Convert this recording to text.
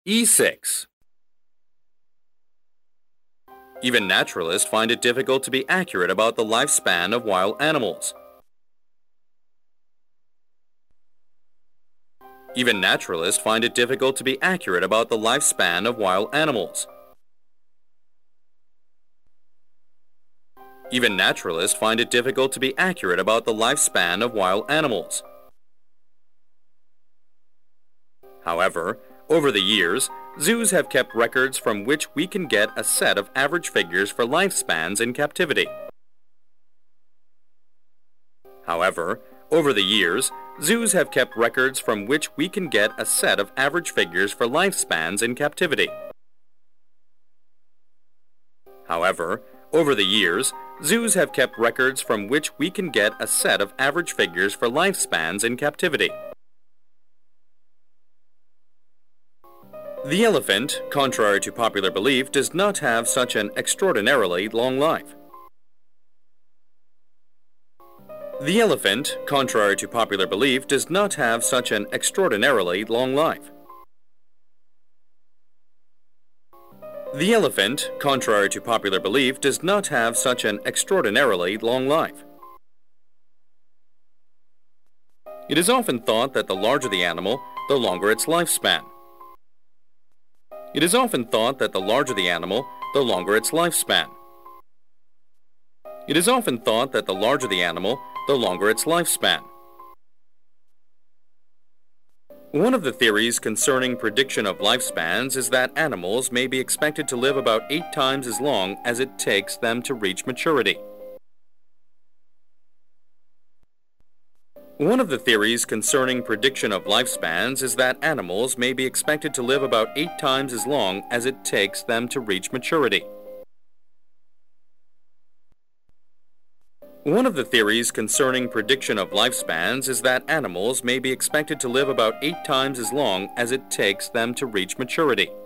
E6. Even naturalists find it difficult to be accurate about the lifespan of wild animals. Even naturalists find it difficult to be accurate about the lifespan of wild animals. Even naturalists find it difficult to be accurate about the lifespan of wild animals. However, over the years, zoos have kept records from which we can get a set of average figures for lifespans in captivity. However, over the years, zoos have kept records from which we can get a set of average figures for lifespans in captivity. However, over the years, zoos have kept records from which we can get a set of average figures for lifespans in captivity. The elephant, contrary to popular belief, does not have such an extraordinarily long life. The elephant, contrary to popular belief, does not have such an extraordinarily long life. The elephant, contrary to popular belief, does not have such an extraordinarily long life. It is often thought that the larger the animal, the longer its lifespan. It is often thought that the larger the animal, the longer its lifespan. It is often thought that the larger the animal, the longer its lifespan. One of the theories concerning prediction of lifespans is that animals may be expected to live about 8 times as long as it takes them to reach maturity. One of the theories concerning prediction of lifespans is that animals may be expected to live about 8 times as long as it takes them to reach maturity. One of the theories concerning prediction of lifespans is that animals may be expected to live about 8 times as long as it takes them to reach maturity.